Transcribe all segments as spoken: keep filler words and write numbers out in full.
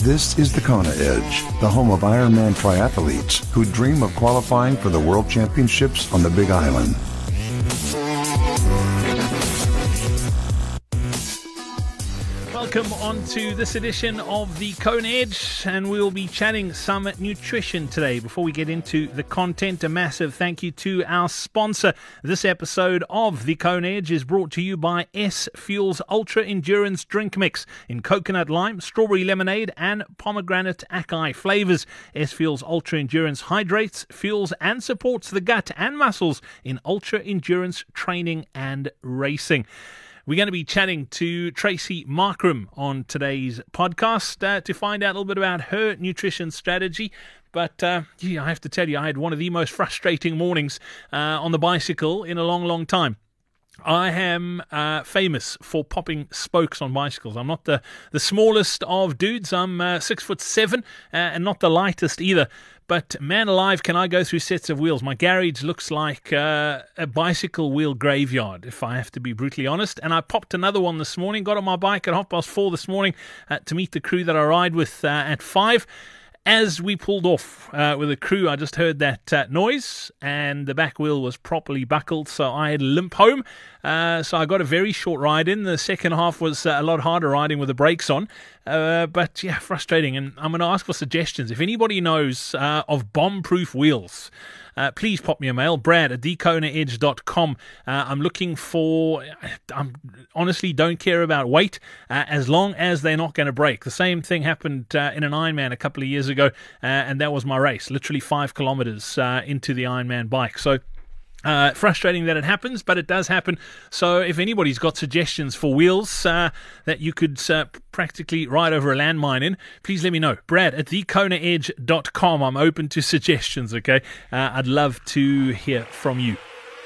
This is the Kona Edge, the home of Ironman triathletes who dream of qualifying for the World Championships on the Big Island. Welcome on to this edition of the Kona Edge, and we'll be chatting some nutrition today. Before we get into the content, a massive thank you to our sponsor. This episode of the Kona Edge is brought to you by S Fuels Ultra Endurance Drink Mix in coconut lime, strawberry lemonade and pomegranate acai flavors. S Fuels Ultra Endurance hydrates, fuels and supports the gut and muscles in ultra endurance training and racing. We're going to be chatting to Tracy Markram on today's podcast uh, to find out a little bit about her nutrition strategy. But uh, yeah, I have to tell you, I had one of the most frustrating mornings uh, on the bicycle in a long, long time. I am uh, famous for popping spokes on bicycles. I'm not the, the smallest of dudes. I'm uh, six foot seven uh, and not the lightest either. But man alive, can I go through sets of wheels? My garage looks like uh, a bicycle wheel graveyard, if I have to be brutally honest. And I popped another one this morning, got on my bike at half past four this morning uh, to meet the crew that I ride with uh, at five. As we pulled off uh, with the crew, I just heard that uh, noise and the back wheel was properly buckled, so I had to limp home. Uh, so I got a very short ride in. The second half was uh, a lot harder riding with the brakes on. Uh, but yeah, frustrating. And I'm going to ask for suggestions. If anybody knows uh, of bomb-proof wheels, uh, please pop me a mail, Brad at the kona edge dot com. Uh, I'm looking for, I honestly don't care about weight uh, as long as they're not going to break. The same thing happened uh, in an Ironman a couple of years ago, uh, and that was my race, literally five kilometers uh, into the Ironman bike. So Uh, frustrating that it happens, but it does happen. So if anybody's got suggestions for wheels uh, that you could uh, practically ride over a landmine in, please let me know. Brad at the kona edge dot com. I'm open to suggestions, okay? Uh, I'd love to hear from you.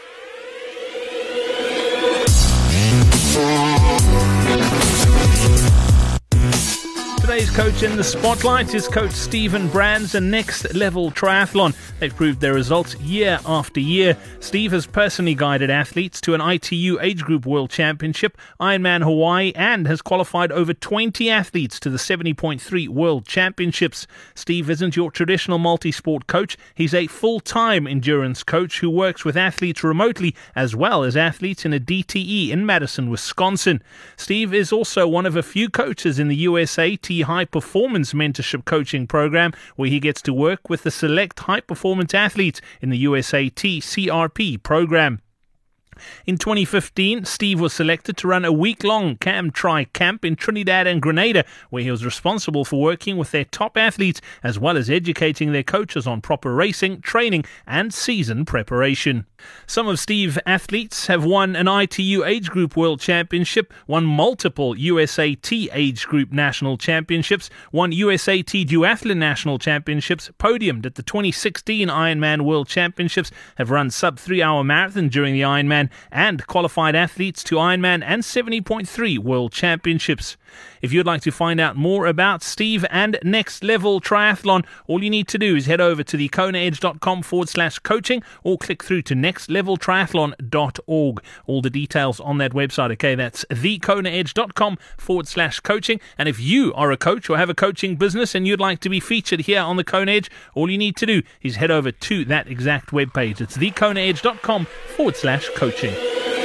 Today's coach in the spotlight is Coach Stephen Brands and Next Level Triathlon. They've proved their results year after year. Steve has personally guided athletes to an I T U Age Group World Championship, Ironman Hawaii, and has qualified over twenty athletes to the seventy point three World Championships. Steve isn't your traditional multi-sport coach. He's a full-time endurance coach who works with athletes remotely as well as athletes in a D T E in Madison, Wisconsin. Steve is also one of a few coaches in the U S A T High Performance Mentorship Coaching Program, where he gets to work with the select high performance athletes in the U S A T C R P program. In twenty fifteen, Steve was selected to run a week-long Cam Tri camp in Trinidad and Grenada, where he was responsible for working with their top athletes as well as educating their coaches on proper racing, training, and season preparation. Some of Steve's athletes have won an I T U Age Group World Championship, won multiple U S A T Age Group National Championships, won U S A T Duathlon National Championships, podiumed at the twenty sixteen Ironman World Championships, have run sub-three hour marathon during the Ironman, and qualified athletes to Ironman and seventy point three World Championships. If you'd like to find out more about Steve and Next Level Triathlon, all you need to do is head over to the kona edge dot com forward slash coaching or click through to next level triathlon dot org. All the details on that website, okay? That's the kona edge dot com forward slash coaching. And if you are a coach or have a coaching business and you'd like to be featured here on the Kona Edge, all you need to do is head over to that exact webpage. It's the kona edge dot com forward slash coaching.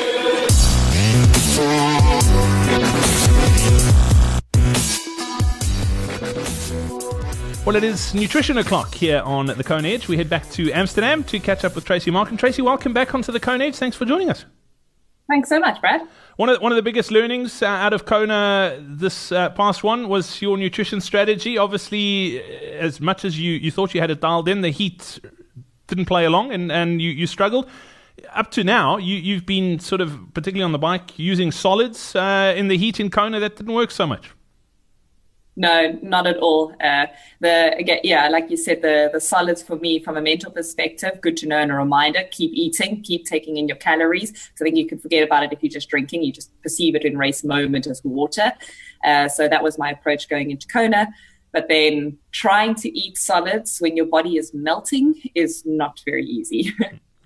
Well, it is Nutrition O'Clock here on the Kona Edge. We head back to Amsterdam to catch up with Tracy Markram. Tracy, welcome back onto the Kona Edge. Thanks for joining us. Thanks so much, Brad. One of, one of the biggest learnings uh, out of Kona this uh, past one was your nutrition strategy. Obviously, as much as you, you thought you had it dialed in, the heat didn't play along and, and you, you struggled. Up to now, you, you've been sort of, particularly on the bike, using solids uh, in the heat in Kona. That didn't work so much. No, not at all. Uh, the again, yeah, like you said, the the solids for me, from a mental perspective, good to know and a reminder: keep eating, keep taking in your calories. So I think you could forget about it if you're just drinking. You just perceive it in race moment as water. Uh, so that was my approach going into Kona. But then trying to eat solids when your body is melting is not very easy.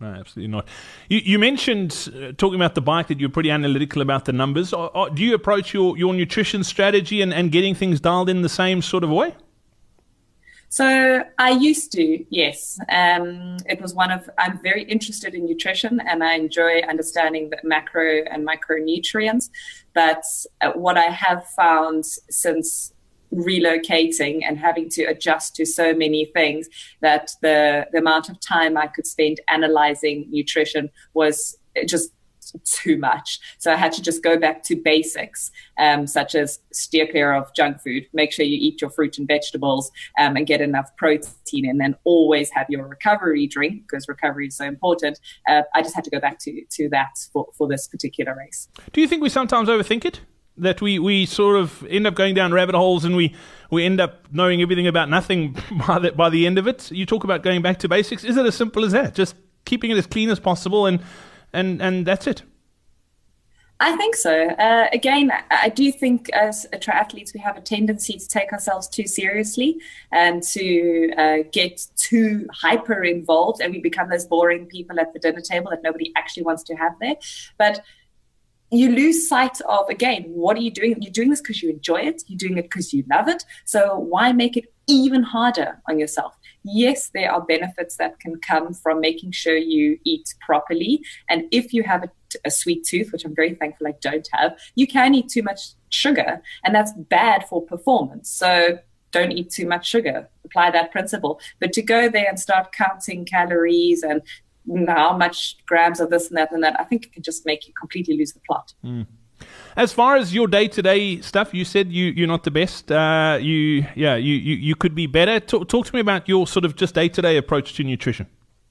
No, absolutely not. You, you mentioned, uh, talking about the bike, that you're pretty analytical about the numbers. Or, or do you approach your, your nutrition strategy and, and getting things dialed in the same sort of way? So I used to, yes. Um, it was one of, I'm very interested in nutrition and I enjoy understanding the macro and micronutrients. But uh, what I have found since relocating and having to adjust to so many things, that the, the amount of time I could spend analyzing nutrition was just too much. So I had to just go back to basics, um, such as steer clear of junk food, make sure you eat your fruit and vegetables, um, and get enough protein, and then always have your recovery drink, because recovery is so important. Uh, I just had to go back to, to that for, for this particular race. Do you think we sometimes overthink it? That we, we sort of end up going down rabbit holes and we, we end up knowing everything about nothing by the, by the end of it? You talk about going back to basics. Is it as simple as that? Just keeping it as clean as possible and and, and that's it? I think so. Uh, again, I do think as triathletes, we have a tendency to take ourselves too seriously and to uh, get too hyper involved, and we become those boring people at the dinner table that nobody actually wants to have there. But you lose sight of, again, what are you doing? You're doing this because you enjoy it. You're doing it because you love it. So why make it even harder on yourself? Yes, there are benefits that can come from making sure you eat properly. And if you have a, a sweet tooth, which I'm very thankful I don't have, you can eat too much sugar, and that's bad for performance. So don't eat too much sugar. Apply that principle. But to go there and start counting calories and how much grams of this and that and that, I think it can just make you completely lose the plot. Mm. As far as your day-to-day stuff, you said you, you're not the best. Uh, you, yeah, you, you, you could be better. Talk, talk to me about your sort of just day-to-day approach to nutrition.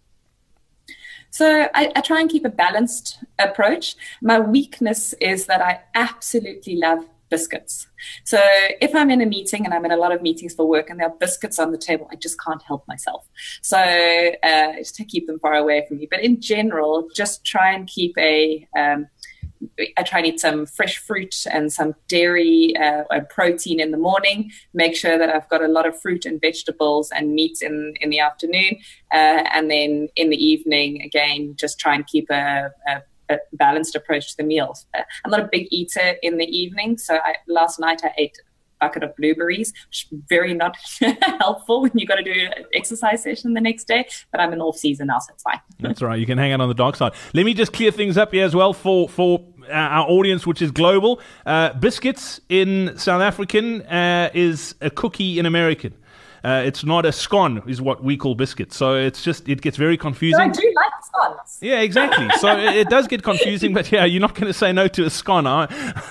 So I, I try and keep a balanced approach. My weakness is that I absolutely love biscuits. So if I'm in a meeting, and I'm in a lot of meetings for work, and there are biscuits on the table, I just can't help myself. So uh, just to keep them far away from me. But in general, just try and keep a, um, I try and eat some fresh fruit and some dairy uh, and protein in the morning. Make sure that I've got a lot of fruit and vegetables and meat in, in the afternoon. Uh, and then in the evening, again, just try and keep a, a a balanced approach to the meals. I'm not a big eater in the evening, so I, last night I ate a bucket of blueberries, which is very not helpful when you've got to do an exercise session the next day, but I'm in off season now, so it's fine. That's right, you can hang out on the dark side. Let me just clear things up here as well for, for our audience, which is global. Uh, biscuits in South African uh, is a cookie in American. Uh, it's not a scone, is what we call biscuits. So it's just, it gets very confusing. So I do like scones. Yeah, exactly. So it, it does get confusing, but yeah, you're not going to say no to a scone. Huh?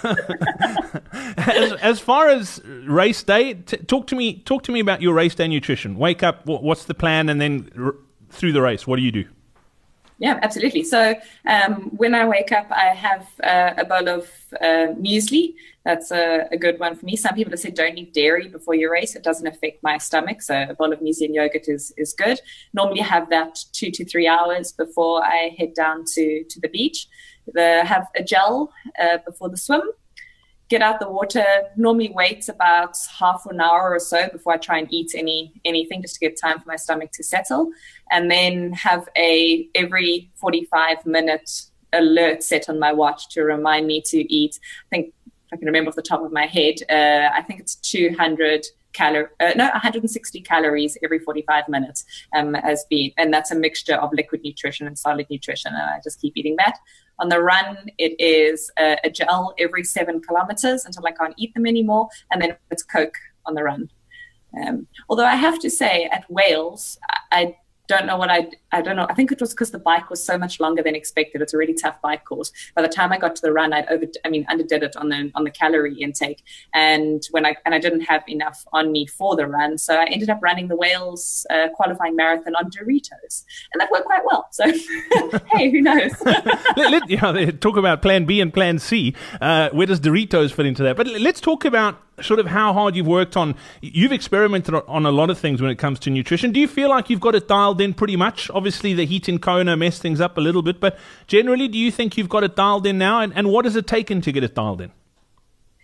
as, as far as race day, t- talk to me. Talk to me about your race day nutrition. Wake up. W- what's the plan, and then r- through the race, what do you do? Yeah, absolutely. So um, when I wake up, I have uh, a bowl of uh, muesli. That's a, a good one for me. Some people have said don't eat dairy before your race. It doesn't affect my stomach. So a bowl of muesli and yogurt is, is good. Normally have that two to three hours before I head down to, to the beach. The, have a gel uh, before the swim. Get out the water, normally wait about half an hour or so before I try and eat any anything, just to give time for my stomach to settle. And then have a every forty-five minute alert set on my watch to remind me to eat. I think, if I can remember off the top of my head, uh, I think it's two hundred calories, uh, no, one hundred sixty calories every forty-five minutes um, as being, and that's a mixture of liquid nutrition and solid nutrition. And I just keep eating that. On the run, it is a, a gel every seven kilometers until I can't eat them anymore. And then it's Coke on the run. Um, although I have to say, at Wales, I, I don't know what I, I don't know. I think it was because the bike was so much longer than expected. It's a really tough bike course. By the time I got to the run, I'd over, I mean, underdid it on the on the calorie intake, and when I and I didn't have enough on me for the run, so I ended up running the Wales uh, qualifying marathon on Doritos, and that worked quite well. So, hey, who knows? let, let, you know, they talk about Plan B and Plan C. Uh, where does Doritos fit into that? But let's talk about sort of how hard you've worked on. You've experimented on a lot of things when it comes to nutrition. Do you feel like you've got it dialed in pretty much? Obviously, the heat in Kona messed things up a little bit, but generally, do you think you've got it dialed in now? And, and what has it taken to get it dialed in?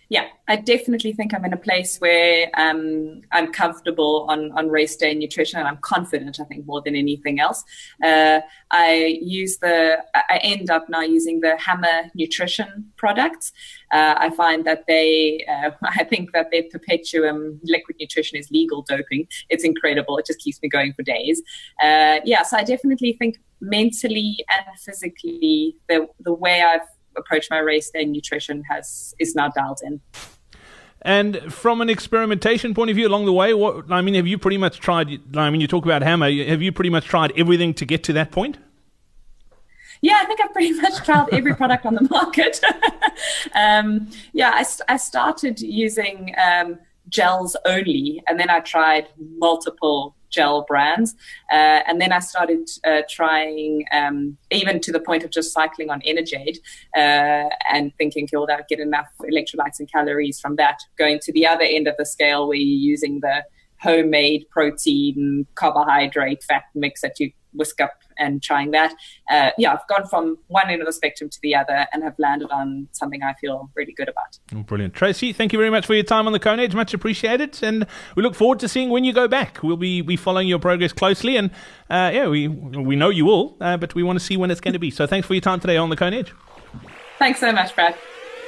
Yeah, I definitely think I'm in a place where um, I'm comfortable on, on race day nutrition, and I'm confident, I think, more than anything else. Uh, I use the, I end up now using the Hammer Nutrition products. Uh, I find that they, uh, I think that their Perpetuum liquid nutrition is legal doping. It's incredible. It just keeps me going for days. Uh, yeah, so I definitely think mentally and physically, the the way I've approach my race day nutrition has is now dialed in. And from an experimentation point of view along the way, what I mean, have you pretty much tried, I mean, you talk about Hammer, have you pretty much tried everything to get to that point? Yeah, I think I've pretty much tried every product on the market. um, yeah, I, I started using um, gels only, and then I tried multiple gel brands. Uh, and then I started uh, trying, um, even to the point of just cycling on Energade uh, and thinking, okay, well, I'll get enough electrolytes and calories from that. Going to the other end of the scale where you're using the homemade protein, carbohydrate, fat mix that you whisk up and trying that. Uh, yeah, I've gone from one end of the spectrum to the other and have landed on something I feel really good about. Oh, brilliant. Tracy, thank you very much for your time on the Kona Edge. Much appreciated. And we look forward to seeing when you go back. We'll be, be following your progress closely. And uh, yeah, we we know you will, uh, but we want to see when it's going to be. So thanks for your time today on the Kona Edge. Thanks so much, Brad.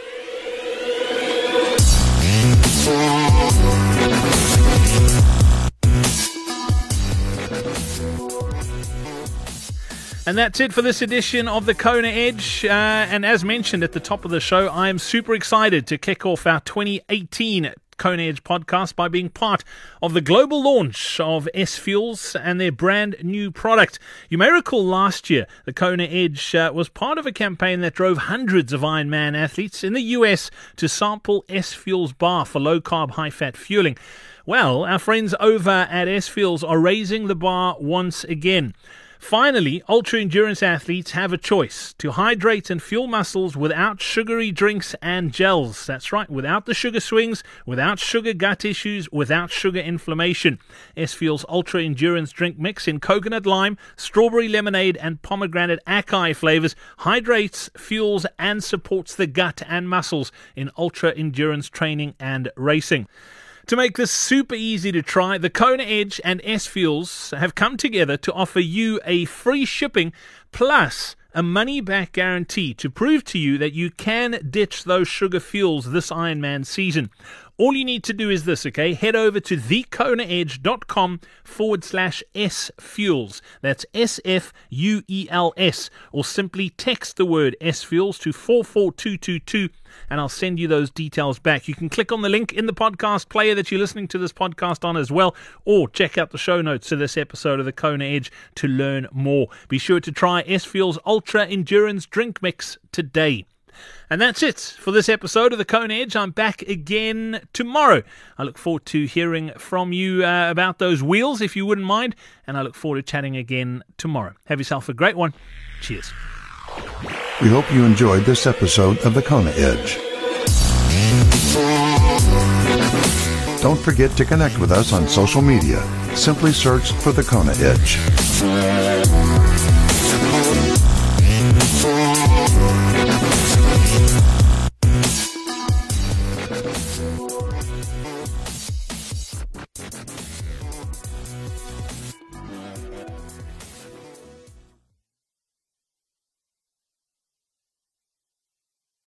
And that's it for this edition of the Kona Edge. Uh, and as mentioned at the top of the show, I am super excited to kick off our twenty eighteen Kona Edge podcast by being part of the global launch of S-Fuels and their brand new product. You may recall last year, the Kona Edge uh, was part of a campaign that drove hundreds of Ironman athletes in the U S to sample S-Fuels bar for low-carb, high-fat fueling. Well, our friends over at S-Fuels are raising the bar once again. Finally, ultra-endurance athletes have a choice to hydrate and fuel muscles without sugary drinks and gels. That's right, without the sugar swings, without sugar gut issues, without sugar inflammation. S-Fuels ultra-endurance drink mix in coconut lime, strawberry lemonade and pomegranate acai flavors hydrates, fuels and supports the gut and muscles in ultra-endurance training and racing. To make this super easy to try, the Kona Edge and S-Fuels have come together to offer you a free shipping plus a money-back guarantee to prove to you that you can ditch those sugar fuels this Ironman season. All you need to do is this, okay? Head over to thekonaedge.com forward slash S-Fuels. That's S F U E L S. Or simply text the word S-Fuels to four four two two two and I'll send you those details back. You can click on the link in the podcast player that you're listening to this podcast on as well, or check out the show notes to this episode of the Kona Edge to learn more. Be sure to try S-Fuels Ultra Endurance Drink Mix today. And that's it for this episode of the Kona Edge. I'm back again tomorrow. I look forward to hearing from you uh, about those wheels, if you wouldn't mind, and I look forward to chatting again tomorrow. Have yourself a great one. Cheers. We hope you enjoyed this episode of the Kona Edge. Don't forget to connect with us on social media. Simply search for the Kona Edge.